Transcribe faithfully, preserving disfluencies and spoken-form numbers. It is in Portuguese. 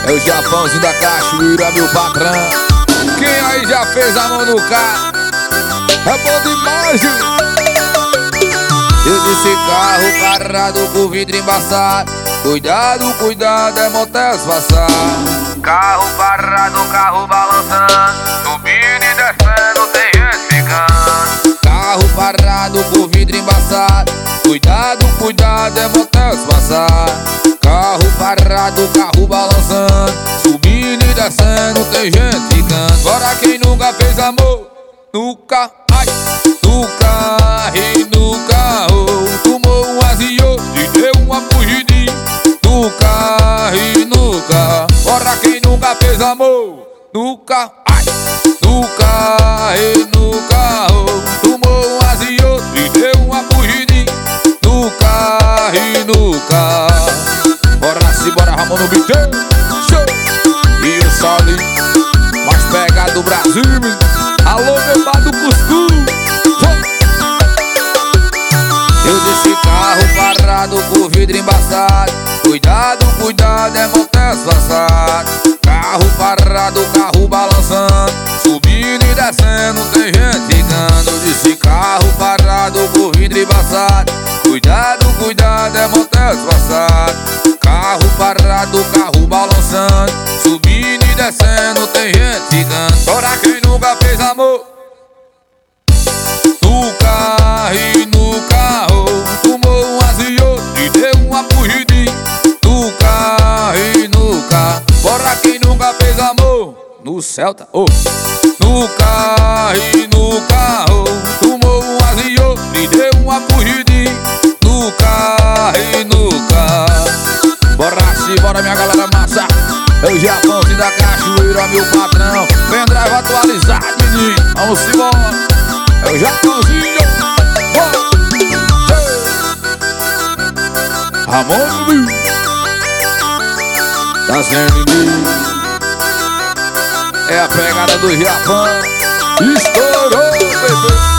É o Japãozinho da Cachoeira, meu patrão. Quem aí já fez a mão no carro? É bom demais, viu? Eu disse carro parado com vidro embaçado. Cuidado, cuidado, é motel passar. Carro parado, carro balançando, subindo e descendo, tem gente ficando. Carro parado com vidro embaçado. Cuidado, cuidado, é motel passar. Carro parado, carro balançando, subindo e descendo, tem gente ficando. Agora quem nunca fez amor, nunca, ai, nunca, e nunca, oh, tomou um azio e deu uma fugidinha. Nunca, e nunca, agora quem nunca fez amor, nunca, ai, nunca, e nunca, oh, tomou um azio e deu uma fugidinha. Nunca, e nunca. Bora se bora, Ramon no beat. Show. E o Soli mais pegado do Brasil. Alô, meu bar do Cuscuz. Eu disse carro parado com vidro embaçado. Cuidado, cuidado, é motel passado. Carro parado, carro balançando, subindo e descendo, tem gente ficando. Eu disse carro parado com vidro embaçado. Cuidado, cuidado, é motel passado. Carro parado, carro balançando, subindo e descendo, tem gente ficando. Agora quem nunca fez amor, nunca, e nunca, oh, tomou um azio e deu uma fugidinha. Nunca, e nunca. Bora quem nunca fez amor no Celta, oh. Nunca, e nunca, oh, tomou um azio e deu uma fugidinha. Nunca, e nunca. Bora se bora, minha galera massa. É o Japãozinho da Cachoeira, meu patrão. Pendrive atualizado, menino. Vamos embora. É o Japãozinho. Ramon, tá sendo em mim. É a pegada do Japão. Estourou, bebê.